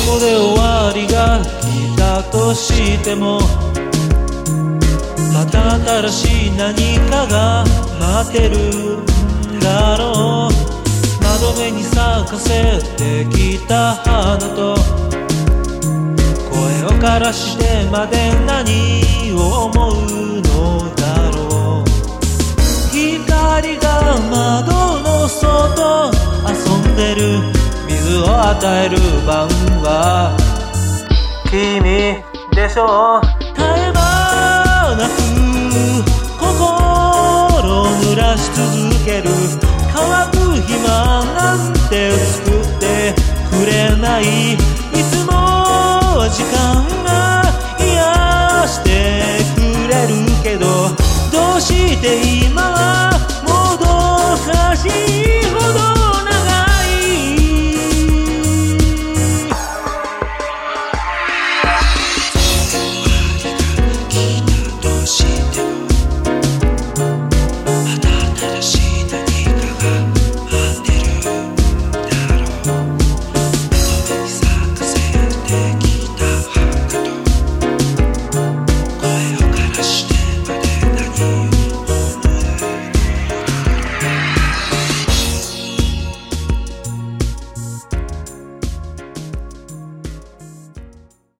こで終わりが来たとしても、また新しい何かが待ってるんだろう。窓辺に咲かせてきた花と声を枯らしてまで何を思うのだろう。光が窓の外遊んでる、水を与える晩は君でしょう。絶え間なく心を濡らし続ける、乾く暇